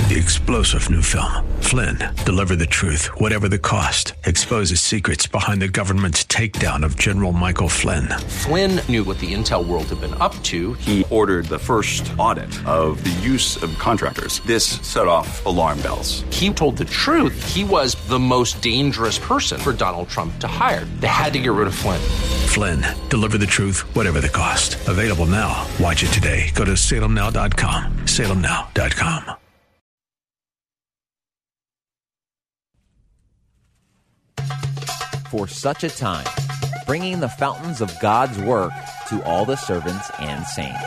The explosive new film, Flynn, deliver the truth, whatever the cost, exposes secrets behind the government's takedown of General Michael Flynn. Flynn knew what the intel world had been up to. He ordered the first audit of the use of contractors. This set off alarm bells. He told the truth. He was the most dangerous person for Donald Trump to hire. They had to get rid of Flynn. Flynn, deliver the truth, whatever the cost. Available now. Watch it today. Go to salemnow.com. salemnow.com. For such a time, bringing the fountains of God's work to all the servants and saints.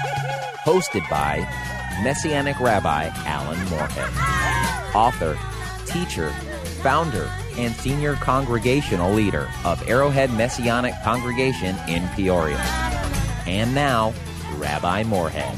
Hosted by Messianic Rabbi Alan Moorhead, author, teacher, founder, and senior congregational leader of Arrowhead Messianic Congregation in Peoria. And now, Rabbi Moorhead.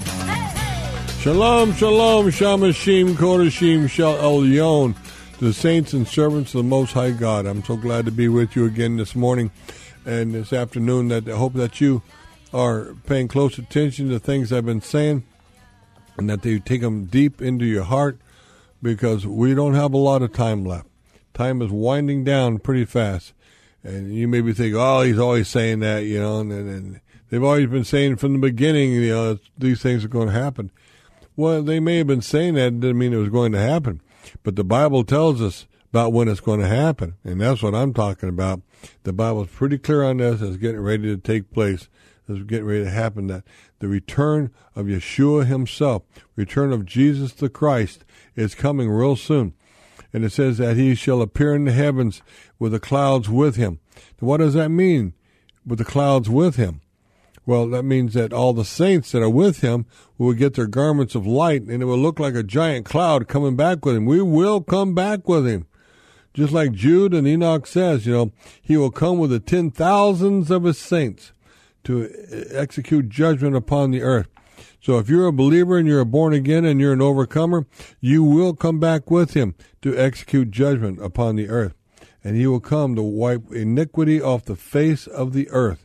Shalom, shalom, shamashim, kodashim, shal elyon. The saints and servants of the Most High God. I'm so glad to be with you again this morning and this afternoon. That I hope that you are paying close attention to things I've been saying and that you take them deep into your heart, because we don't have a lot of time left. Time is winding down pretty fast. And you may be thinking, oh, he's always saying that, and they've always been saying from the beginning, these things are going to happen. Well, they may have been saying that. It didn't mean it was going to happen. But the Bible tells us about when it's going to happen, and that's what I'm talking about. The Bible is pretty clear on this. It's getting ready to take place. It's getting ready to happen, that the return of Yeshua himself, return of Jesus the Christ, is coming real soon. And it says that he shall appear in the heavens with the clouds with him. What does that mean, with the clouds with him? Well, that means that all the saints that are with him will get their garments of light, and it will look like a giant cloud coming back with him. We will come back with him. Just like Jude and Enoch says, he will come with the 10,000s of his saints to execute judgment upon the earth. So if you're a believer and you're born again and you're an overcomer, you will come back with him to execute judgment upon the earth. And he will come to wipe iniquity off the face of the earth,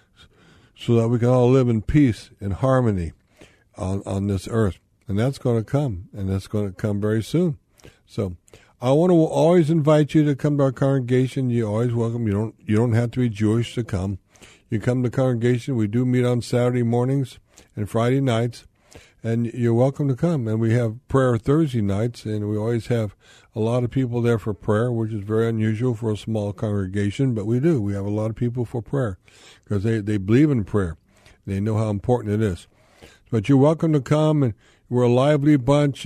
so that we can all live in peace and harmony on this earth. And that's going to come, and that's going to come very soon. So I want to always invite you to come to our congregation. You're always welcome. You don't have to be Jewish to come. You come to the congregation. We do meet on Saturday mornings and Friday nights, and you're welcome to come. And we have prayer Thursday nights, and we always have a lot of people there for prayer, which is very unusual for a small congregation, but we do. We have a lot of people for prayer because they believe in prayer. They know how important it is. But you're welcome to come, and we're a lively bunch.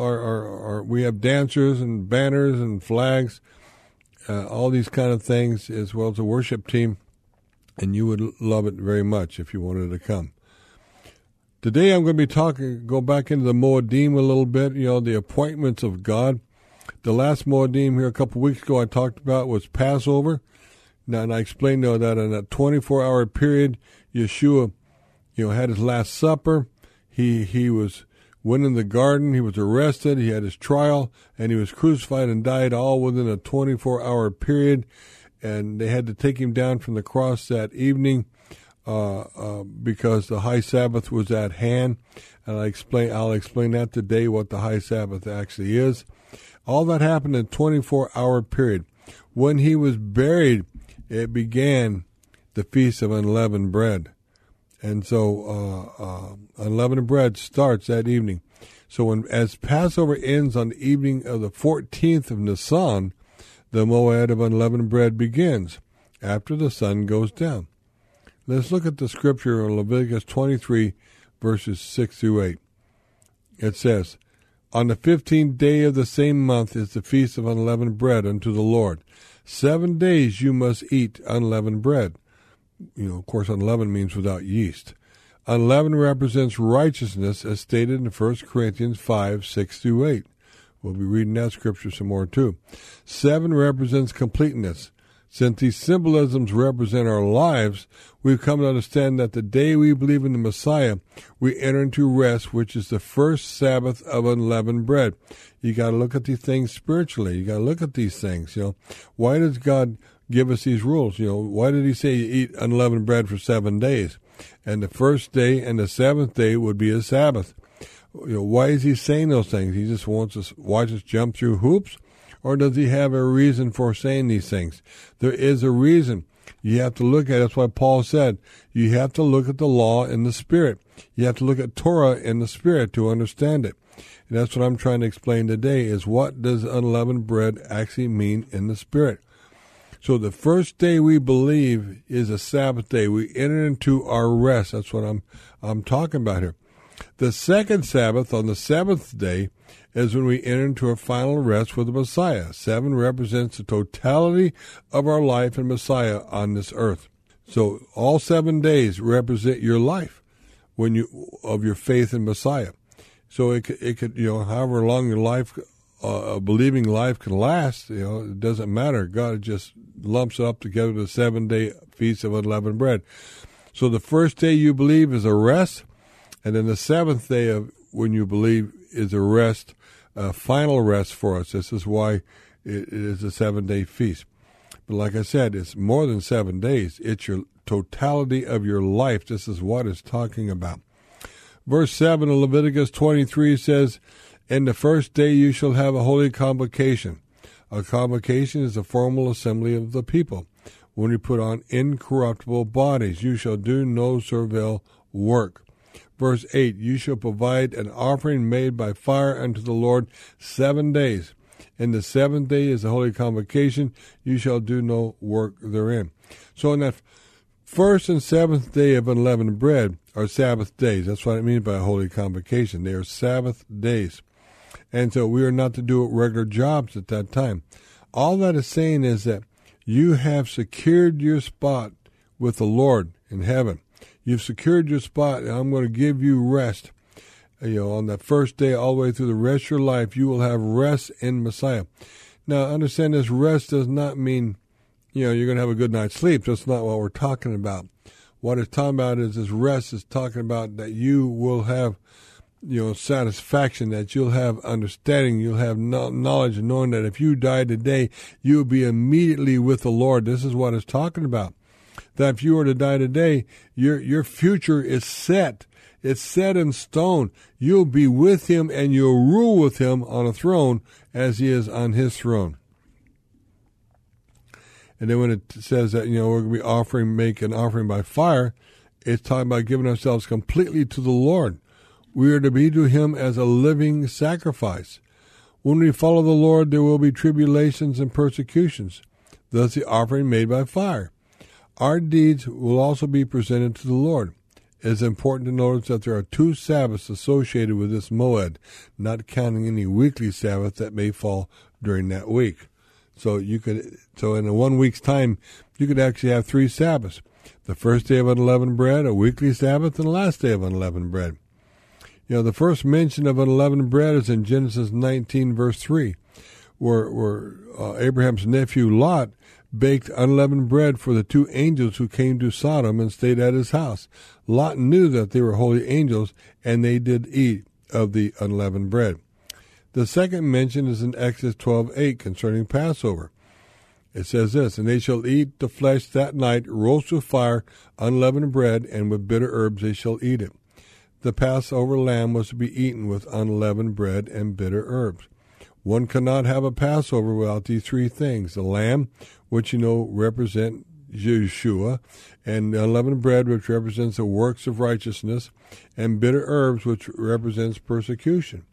We have dancers and banners and flags, all these kind of things, as well as a worship team, and you would love it very much if you wanted to come. Today I'm going to be go back into the Moedim a little bit, the appointments of God. The last Moedim here a couple of weeks ago I talked about was Passover. Now, and I explained that in a 24-hour period, Yeshua, had his Last Supper. He went in the garden. He was arrested. He had his trial, and he was crucified and died all within a 24-hour period. And they had to take him down from the cross that evening because the high Sabbath was at hand. And I'll explain that today, what the high Sabbath actually is. All that happened in a 24-hour period. When he was buried, it began the Feast of Unleavened Bread. And so unleavened bread starts that evening. So as Passover ends on the evening of the 14th of Nisan, the Moed of Unleavened Bread begins after the sun goes down. Let's look at the scripture in Leviticus 23, verses 6 through 8. It says, on the 15th day of the same month is the Feast of Unleavened Bread unto the Lord. 7 days you must eat unleavened bread. Of course, unleavened means without yeast. Unleavened represents righteousness, as stated in 1 Corinthians 5, 6 through 8. We'll be reading that scripture some more, too. 7 represents completeness. Since these symbolisms represent our lives, we've come to understand that the day we believe in the Messiah, we enter into rest, which is the first Sabbath of unleavened bread. You got to look at these things spiritually. You got to look at these things. Why does God give us these rules? Why did he say you eat unleavened bread for 7 days? And the first day and the seventh day would be a Sabbath. Why is he saying those things? He just wants us watch us jump through hoops, or does he have a reason for saying these things? There is a reason. You have to look at it. That's why Paul said you have to look at the law in the Spirit. You have to look at Torah in the Spirit to understand it. And that's what I'm trying to explain today is what does unleavened bread actually mean in the Spirit. So the first day we believe is a Sabbath day. We enter into our rest. That's what I'm talking about here. The second Sabbath, on the seventh day, is when we enter into our final rest with the Messiah. 7 represents the totality of our life in Messiah on this earth. So all 7 days represent your life of your faith in Messiah. So it could however long your life, a believing life can last, it doesn't matter. God just lumps it up together the 7-day feast of unleavened bread. So the first day you believe is a rest, and then the 7th day of when you believe is a rest, a final rest for us. This is why it is a 7-day feast. But like I said, it's more than 7 days. It's your totality of your life. This is what it's talking about. Verse 7 of Leviticus 23 says, "In the first day you shall have a holy convocation." A convocation is a formal assembly of the people. When you put on incorruptible bodies, you shall do no servile work. Verse 8, "You shall provide an offering made by fire unto the Lord 7 days. In the 7th day is a holy convocation. You shall do no work therein." So in that first and 7th day of unleavened bread are Sabbath days. That's what I mean by a holy convocation. They are Sabbath days. And so we are not to do regular jobs at that time. All that is saying is that you have secured your spot with the Lord in heaven. You've secured your spot, and I'm going to give you rest. On that first day, all the way through the rest of your life, you will have rest in Messiah. Now, understand this rest does not mean, you're going to have a good night's sleep. That's not what we're talking about. What it's talking about is this rest is talking about that you will have, satisfaction, that you'll have understanding, you'll have knowledge, and knowing that if you die today, you'll be immediately with the Lord. This is what it's talking about. That if you were to die today, your future is set. It's set in stone. You'll be with him and you'll rule with him on a throne as he is on his throne. And then when it says that, we're going to be make an offering by fire, it's talking about giving ourselves completely to the Lord. We are to be to him as a living sacrifice. When we follow the Lord, there will be tribulations and persecutions. Thus the offering made by fire. Our deeds will also be presented to the Lord. It is important to notice that there are 2 Sabbaths associated with this moed, not counting any weekly Sabbath that may fall during that week. So in a 1 week's time, you could actually have 3 Sabbaths. The first day of unleavened bread, a weekly Sabbath, and the last day of unleavened bread. The first mention of unleavened bread is in Genesis 19, verse 3, where Abraham's nephew Lot baked unleavened bread for the 2 angels who came to Sodom and stayed at his house. Lot knew that they were holy angels, and they did eat of the unleavened bread. The second mention is in Exodus 12:8 concerning Passover. It says this, "And they shall eat the flesh that night, roast with fire, unleavened bread, and with bitter herbs they shall eat it." The Passover lamb was to be eaten with unleavened bread and bitter herbs. One cannot have a Passover without these 3 things: the lamb, which represent Yeshua, and unleavened bread, which represents the works of righteousness, and bitter herbs, which represents persecution.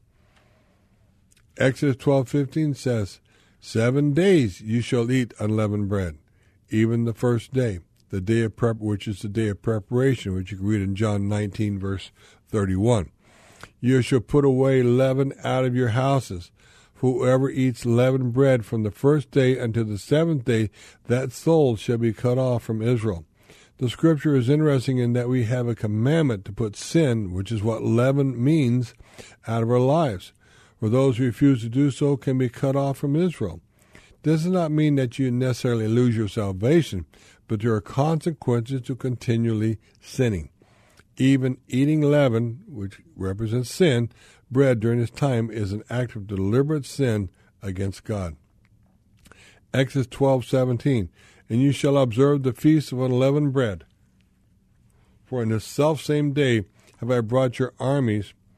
Exodus 12:15 says, 7 days you shall eat unleavened bread, even the first day, the day of which is the day of preparation, which you can read in John 19, verse 31. You shall put away leaven out of your houses. Whoever eats leavened bread from the first day until the 7th day, that soul shall be cut off from Israel. The scripture is interesting in that we have a commandment to put sin, which is what leaven means, out of our lives. For those who refuse to do so can be cut off from Israel. This does not mean that you necessarily lose your salvation, but there are consequences to continually sinning. Even eating leaven, which represents sin, bread during this time is an act of deliberate sin against God. Exodus 12:17, "And you shall observe the feast of unleavened bread. For in this selfsame day have I brought your armies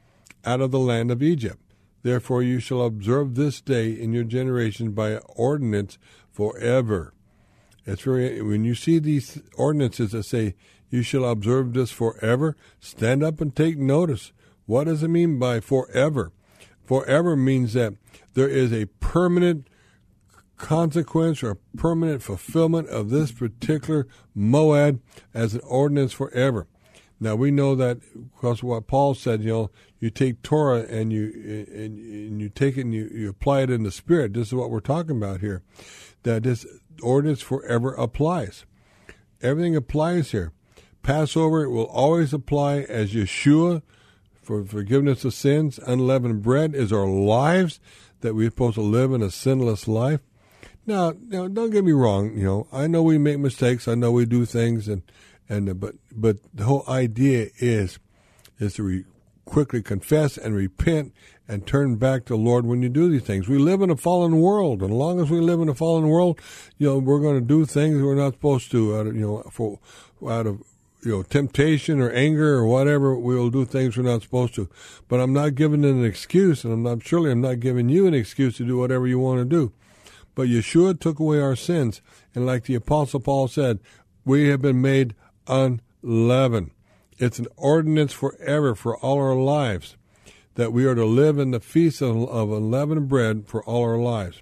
out of the land of Egypt. Therefore you shall observe this day in your generation by ordinance forever. It's very, when you see these ordinances that say you shall observe this forever, stand up and take notice. What does it mean by forever? Forever means that there is a permanent consequence or permanent fulfillment of this particular moed as an ordinance forever. Now we know that because of what Paul said, you take Torah and you take it and you apply it in the Spirit. This is what we're talking about here, that this ordinance forever applies. Everything applies here. Passover will always apply as Yeshua for forgiveness of sins. Unleavened bread is our lives, that we're supposed to live in a sinless life. Now, don't get me wrong. I know we make mistakes. I know we do things, but the whole idea is to quickly confess and repent and turn back to the Lord when you do these things. We live in a fallen world, and as long as we live in a fallen world, we're going to do things we're not supposed to. Out of temptation or anger or whatever, we'll do things we're not supposed to. But I'm not giving it an excuse, and I'm not giving you an excuse to do whatever you want to do. But Yeshua took away our sins, and like the Apostle Paul said, we have been made unleavened. It's an ordinance forever for all our lives, that we are to live in the feast of unleavened bread for all our lives.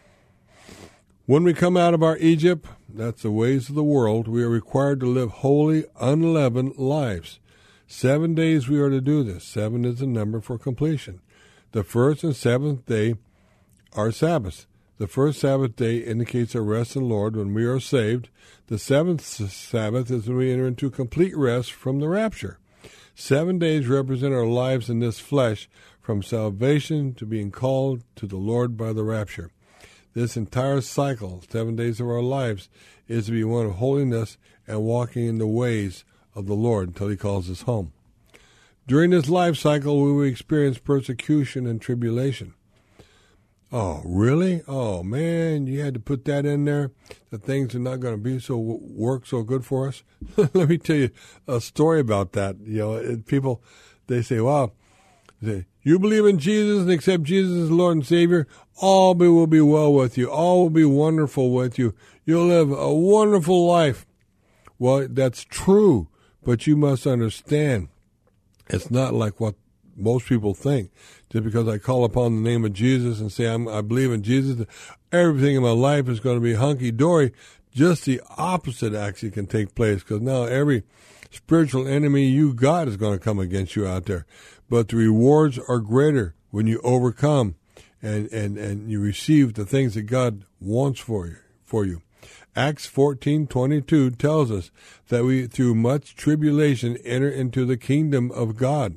When we come out of our Egypt, that's the ways of the world, we are required to live holy, unleavened lives. 7 days we are to do this. 7 is the number for completion. The first and seventh day are Sabbaths. The first Sabbath day indicates a rest in the Lord when we are saved. The seventh Sabbath is when we enter into complete rest from the rapture. 7 days represent our lives in this flesh, from salvation to being called to the Lord by the rapture. This entire cycle, 7 days of our lives, is to be one of holiness and walking in the ways of the Lord until he calls us home. During this life cycle, we will experience persecution and tribulation. Oh, really? Oh, man, you had to put that in there, that things are not going to work so good for us? Let me tell you a story about that. People, they say, wow, you believe in Jesus and accept Jesus as Lord and Savior, all will be well with you. All will be wonderful with you. You'll live a wonderful life. Well, that's true, but you must understand, it's not like what most people think. Just because I call upon the name of Jesus and say I believe in Jesus, everything in my life is going to be hunky-dory. Just the opposite actually can take place, because now every spiritual enemy you got is going to come against you out there. But the rewards are greater when you overcome and you receive the things that God wants for you. Acts 14:22 tells us that we, through much tribulation, enter into the kingdom of God.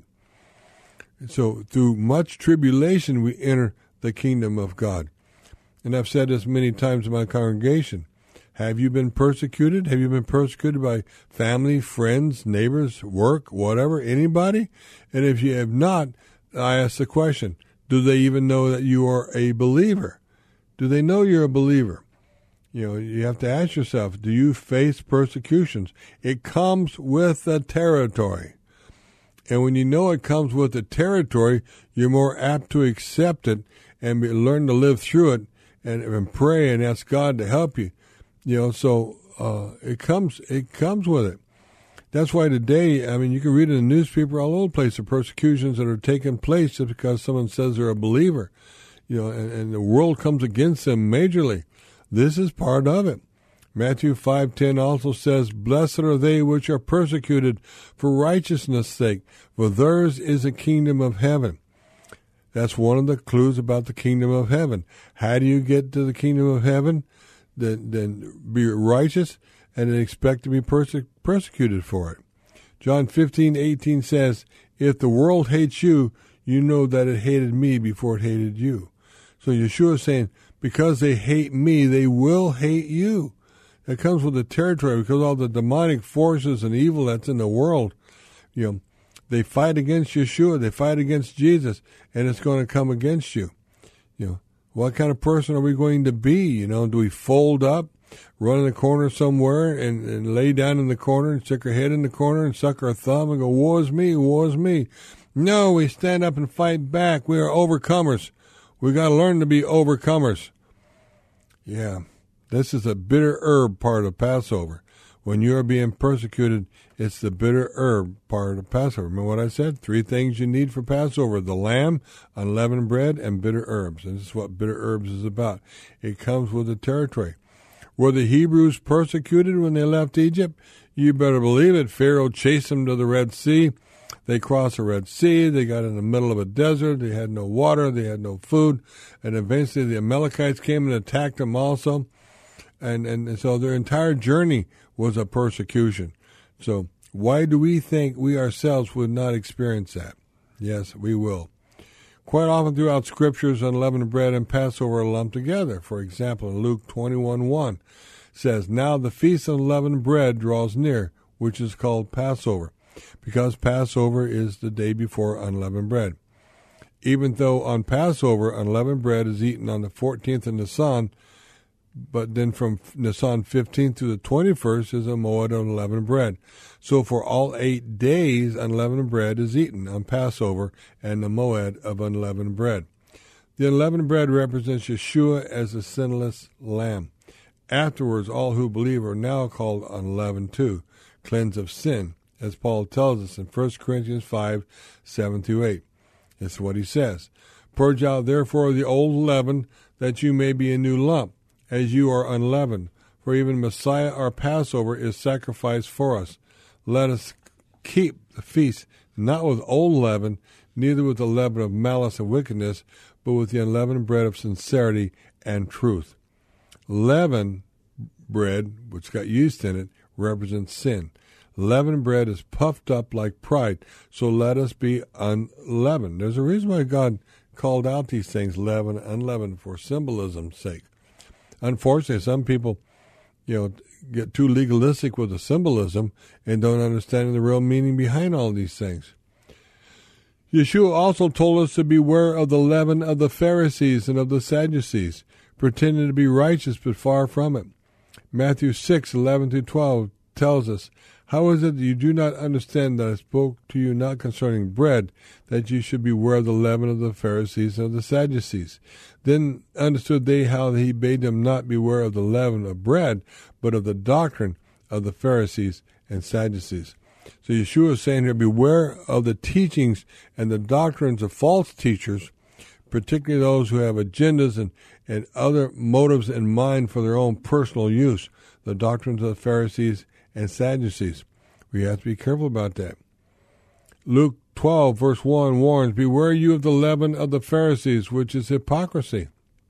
So through much tribulation, we enter the kingdom of God. And I've said this many times in my congregation. Have you been persecuted? Have you been persecuted by family, friends, neighbors, work, whatever, anybody? And if you have not, I ask the question, do they even know that you are a believer? Do they know you're a believer? You have to ask yourself, do you face persecutions? It comes with the territory. And when you know it comes with the territory, you're more apt to accept it and learn to live through it and pray and ask God to help you. So it comes with it. That's why today, you can read in the newspaper all over the place the persecutions that are taking place just because someone says they're a believer. And the world comes against them majorly. This is part of it. Matthew 5:10 also says, "Blessed are they which are persecuted for righteousness' sake, for theirs is the kingdom of heaven." That's one of the clues about the kingdom of heaven. How do you get to the kingdom of heaven? Then be righteous and then expect to be persecuted for it. John 15:18 says, "If the world hates you, you know that it hated me before it hated you." So Yeshua is saying, because they hate me, they will hate you. That comes with the territory, because all the demonic forces and evil that's in the world, they fight against Yeshua, they fight against Jesus, and it's going to come against you. What kind of person are we going to be? Do we fold up, run in the corner somewhere, and lay down in the corner and stick our head in the corner and suck our thumb and go, woe is me, woe is me? No, we stand up and fight back. We are overcomers. We got to learn to be overcomers. Yeah, this is a bitter herb part of Passover. When you are being persecuted, it's the bitter herb part of Passover. Remember what I said? 3 things you need for Passover: the lamb, unleavened bread, and bitter herbs. And this is what bitter herbs is about. It comes with the territory. Were the Hebrews persecuted when they left Egypt? You better believe it. Pharaoh chased them to the Red Sea. They crossed the Red Sea. They got in the middle of a desert. They had no water. They had no food. And eventually the Amalekites came and attacked them also. And so their entire journey was a persecution. So why do we think we ourselves would not experience that? Yes, we will. Quite often throughout Scriptures, unleavened bread and Passover are lumped together. For example, in Luke 21:1 says, "Now the feast of unleavened bread draws near, which is called Passover, because Passover is the day before unleavened bread. Even though on Passover unleavened bread is eaten on the 14th of Nisan, but then from Nisan 15th to the 21st is a moed of unleavened bread. So for all 8 days, unleavened bread is eaten on Passover and the moed of unleavened bread. The unleavened bread represents Yeshua as the sinless lamb. Afterwards, all who believe are now called unleavened too, cleansed of sin, as Paul tells us in 1 Corinthians 5:7-8. This is what he says. "Purge out therefore the old leaven, that you may be a new lump, as you are unleavened. For even Messiah our Passover is sacrificed for us. Let us keep the feast, not with old leaven, neither with the leaven of malice and wickedness, but with the unleavened bread of sincerity and truth." Leavened bread, which got yeast in it, represents sin. Leavened bread is puffed up like pride, so let us be unleavened. There's a reason why God called out these things leavened, unleavened, for symbolism's sake. Unfortunately, some people, get too legalistic with the symbolism and don't understand the real meaning behind all these things. Yeshua also told us to beware of the leaven of the Pharisees and of the Sadducees, pretending to be righteous but far from it. Matthew 6:11-12 tells us, "How is it that you do not understand that I spoke to you not concerning bread, that you should beware of the leaven of the Pharisees and of the Sadducees? Then understood they how he bade them not beware of the leaven of bread, but of the doctrine of the Pharisees and Sadducees." So Yeshua is saying here, beware of the teachings and the doctrines of false teachers, particularly those who have agendas and other motives in mind for their own personal use, the doctrines of the Pharisees and Sadducees. We have to be careful about that. Luke 12, verse 1 warns, "Beware you of the leaven of the Pharisees, which is hypocrisy."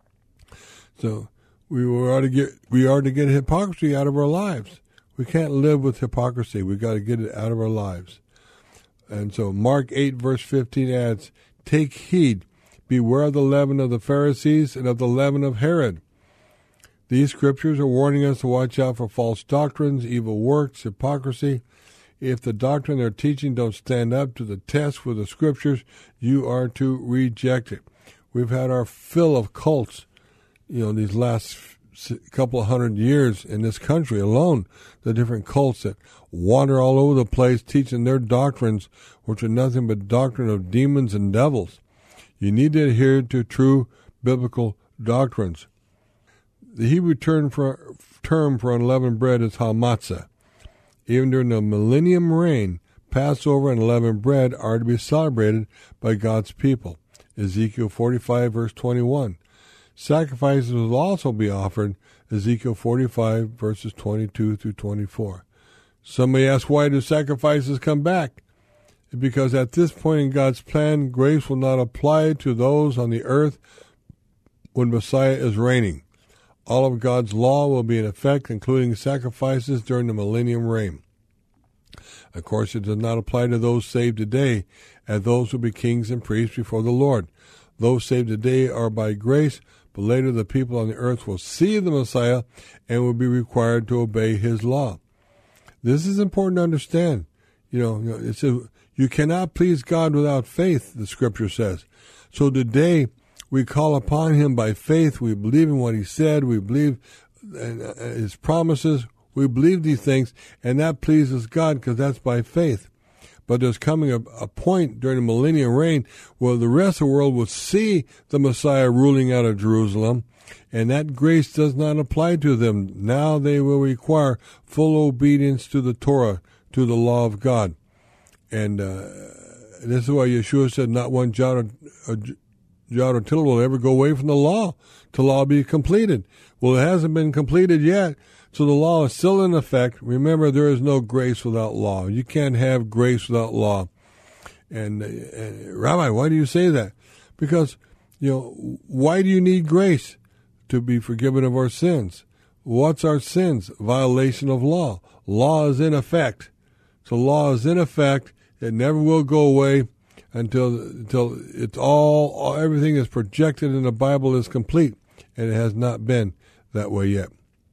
So we are to get hypocrisy out of our lives. We can't live with hypocrisy. We've got to get it out of our lives. And so Mark 8, verse 15 adds, "Take heed, beware of the leaven of the Pharisees and of the leaven of Herod." These scriptures are warning us to watch out for false doctrines, evil works, hypocrisy. If the doctrine they're teaching don't stand up to the test with the scriptures, you are to reject it. We've had our fill of cults, these last couple of 100 years in this country alone, the different cults that wander all over the place teaching their doctrines, which are nothing but doctrine of demons and devils. You need to adhere to true biblical doctrines. The Hebrew term for unleavened bread is hamatzah. Even during the millennium reign, Passover and unleavened bread are to be celebrated by God's people. Ezekiel 45, verse 21. Sacrifices will also be offered. Ezekiel 45, verses 22-24. Some may ask, why do sacrifices come back? Because at this point in God's plan, grace will not apply to those on the earth when Messiah is reigning. All of God's law will be in effect, including sacrifices during the millennium reign. Of course, it does not apply to those saved today, as those will be kings and priests before the Lord. Those saved today are by grace, but later the people on the earth will see the Messiah and will be required to obey his law. This is important to understand. You cannot please God without faith, the scripture says. So today, we call upon him by faith. We believe in what he said. We believe in his promises. We believe these things, and that pleases God because that's by faith. But there's coming a point during the millennial reign where the rest of the world will see the Messiah ruling out of Jerusalem, and that grace does not apply to them. Now they will require full obedience to the Torah, to the law of God. And this is why Yeshua said, not one jot or tittle will ever go away from the law till the law be completed. Well, it hasn't been completed yet, so the law is still in effect. Remember, there is no grace without law. You can't have grace without law. And Rabbi, why do you say that? Because, why do you need grace? To be forgiven of our sins. What's our sins? Violation of law. Law is in effect. So law is in effect. It never will go away until it's everything is projected in the Bible is complete, and it has not been that way yet.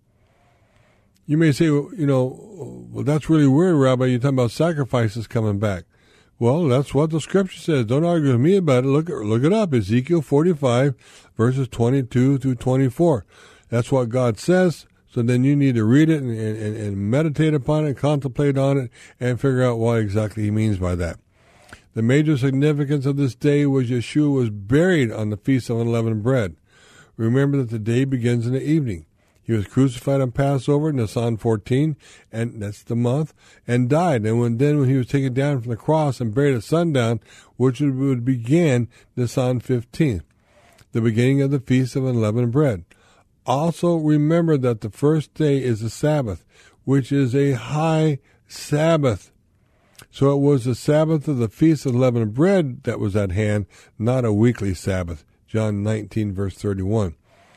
You may say, well, that's really weird, Rabbi. You're talking about sacrifices coming back. Well, that's what the Scripture says. Don't argue with me about it. Look it up. Ezekiel 45, verses 22 through 24. That's what God says. So then you need to read it and meditate upon it, contemplate on it, and figure out what exactly he means by that. The major significance of this day was Yeshua was buried on the Feast of Unleavened Bread. Remember that the day begins in the evening. He was crucified on Passover, Nisan 14, and that's the month, and died. And when he was taken down from the cross and buried at sundown, which would begin Nisan 15, the beginning of the Feast of Unleavened Bread. Also remember that the first day is the Sabbath, which is a high Sabbath. So it was the Sabbath of the Feast of Unleavened Bread that was at hand, not a weekly Sabbath. John 19, verse 31.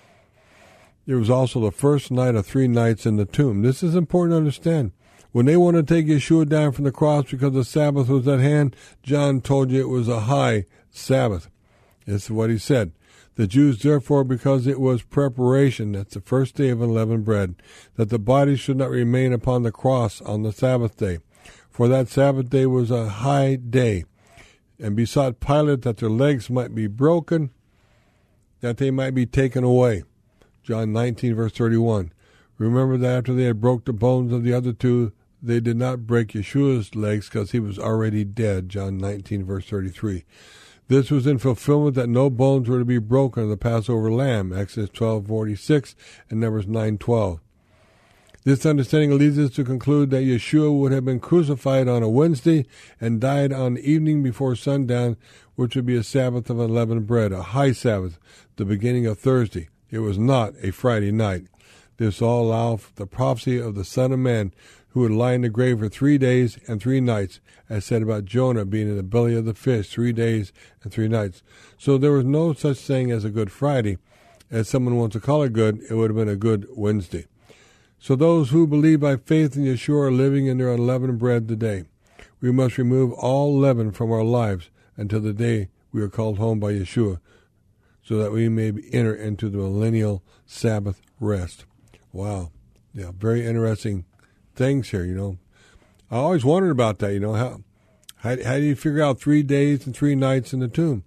It was also the first night of 3 nights in the tomb. This is important to understand. When they wanted to take Yeshua down from the cross because the Sabbath was at hand, John told you it was a high Sabbath. This is what he said. The Jews, therefore, because it was preparation, that's the first day of unleavened bread, that the body should not remain upon the cross on the Sabbath day. For that Sabbath day was a high day, and besought Pilate that their legs might be broken, that they might be taken away. John 19, verse 31. Remember that after they had broke the bones of the other two, they did not break Yeshua's legs because he was already dead. John 19, verse 33. This was in fulfillment that no bones were to be broken of the Passover lamb, Exodus 12:46 and Numbers 9:12. This understanding leads us to conclude that Yeshua would have been crucified on a Wednesday and died on the evening before sundown, which would be a Sabbath of unleavened bread, a high Sabbath, the beginning of Thursday. It was not a Friday night. This all allowed the prophecy of the Son of Man, who would lie in the grave for 3 days and 3 nights, as said about Jonah being in the belly of the fish 3 days and 3 nights. So there was no such thing as a Good Friday. As someone wants to call it good, it would have been a Good Wednesday. So those who believe by faith in Yeshua are living in their unleavened bread today. We must remove all leaven from our lives until the day we are called home by Yeshua, so that we may enter into the millennial Sabbath rest. Wow. Yeah, very interesting things here, I always wondered about that, how do you figure out 3 days and 3 nights in the tomb?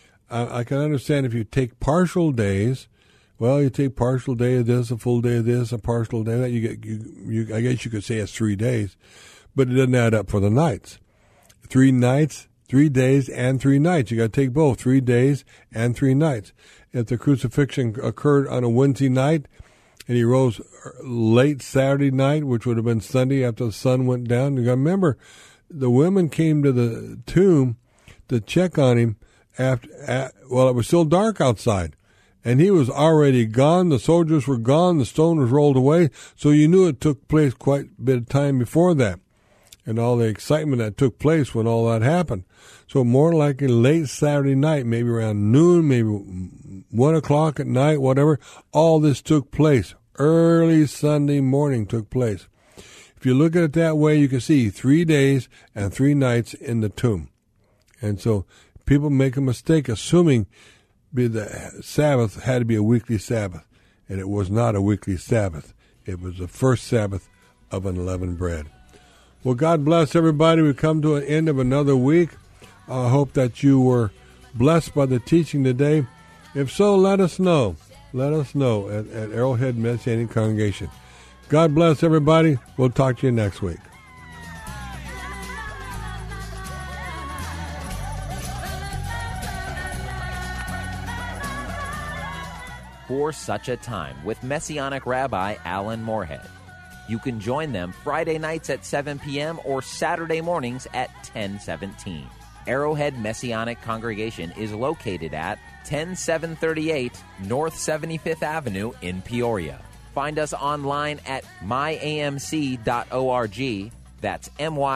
I can understand if you take partial days. Well, you take partial day of this, a full day of this, a partial day of that. I guess you could say it's 3 days, but it doesn't add up for the nights. 3 nights, 3 days, and 3 nights. You got to take both, 3 days and 3 nights. If the crucifixion occurred on a Wednesday night and he rose late Saturday night, which would have been Sunday after the sun went down, you got to remember, the women came to the tomb to check on him it was still dark outside. And he was already gone. The soldiers were gone. The stone was rolled away. So you knew it took place quite a bit of time before that. And all the excitement that took place when all that happened. So more likely late Saturday night, maybe around noon, maybe 1 o'clock at night, whatever, all this took place. Early Sunday morning took place. If you look at it that way, you can see 3 days and 3 nights in the tomb. And so people make a mistake assuming the Sabbath had to be a weekly Sabbath. And it was not a weekly Sabbath. It was the first Sabbath of unleavened bread. Well, God bless everybody. We've come to an end of another week. I hope that you were blessed by the teaching today. If so, let us know. Let us know at Arrowhead Messianic Congregation. God bless everybody. We'll talk to you next week. For Such a Time with Messianic Rabbi Alan Moorhead. You can join them Friday nights at 7 p.m. or Saturday mornings at 10:17. Arrowhead Messianic Congregation is located at 10738 North 75th Avenue in Peoria. Find us online at myamc.org. That's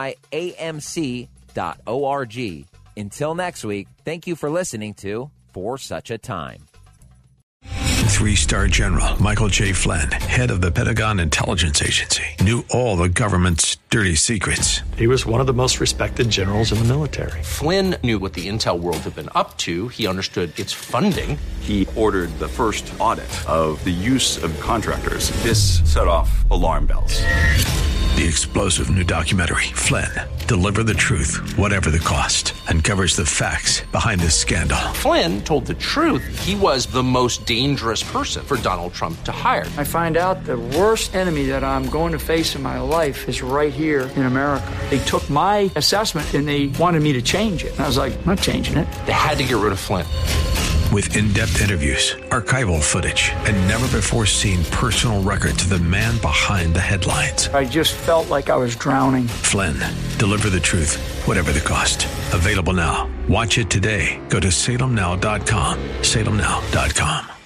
myamc.org. Until next week, thank you for listening to For Such a Time. 3-star General Michael J. Flynn, head of the Pentagon Intelligence Agency, knew all the government's dirty secrets. He was one of the most respected generals in the military. Flynn knew what the intel world had been up to. He understood its funding. He ordered the first audit of the use of contractors. This set off alarm bells. The explosive new documentary, Flynn, Deliver the Truth, Whatever the Cost, uncovers the facts behind this scandal. Flynn told the truth. He was the most dangerous person for Donald Trump to hire. I find out the worst enemy that I'm going to face in my life is right here in America. They took my assessment and they wanted me to change it. And I was like, I'm not changing it. They had to get rid of Flynn. With in-depth interviews, archival footage, and never-before-seen personal records of the man behind the headlines. I just felt like I was drowning. Flynn, Deliver the Truth, Whatever the Cost. Available now. Watch it today. Go to salemnow.com. salemnow.com.